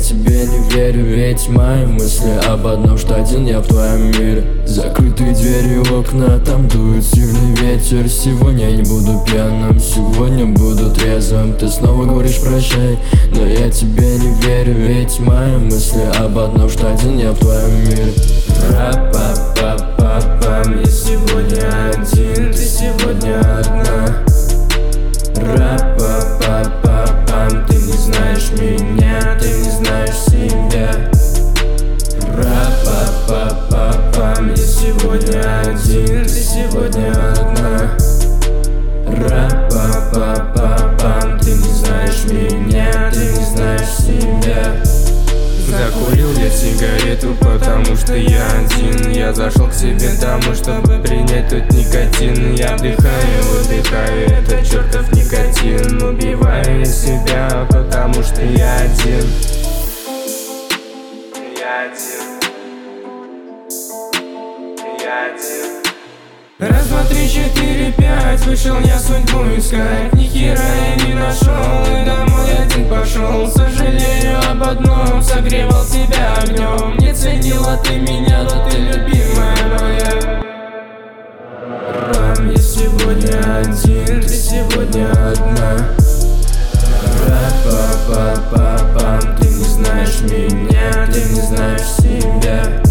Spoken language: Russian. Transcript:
тебе не верю, ведь мои мысли об одном, что один я в твоем мире. Закрытые двери, окна, там дует сильный ветер. Сегодня я не буду пьяным, сегодня буду трезвым. Ты снова говоришь прощай, но я тебе не верю, ведь мои мысли об одном, что один я в твоем мире. Ра-па-па-па-пам, я сегодня один, ты сегодня одна. Ра-па-па-па-пам, ты не знаешь меня, ты не знаешь себя. Ра-па-па-па-пам, я сегодня один, ты сегодня одна. Ра-па-па-па-пам, ты не знаешь меня, ты не знаешь себя. Закурил я сигарету, потому что я один. Я зашел к себе домой, чтобы принять тот никотин. Я вдыхаю, выдыхаю этот чертов никотин. Убиваю себя, потому что я один. Я один. Я один. Раз, два, три, четыре, пять. Вышел я судьбу искать, ни хера я не нашел, и домой один пошел. Сожалею об одном, согревал себя огнем. Не ценила ты меня, но ты любимая моя. Я сегодня один, ты сегодня одна. Ра-па-па-па-пам, ты не знаешь меня, ты не знаешь себя.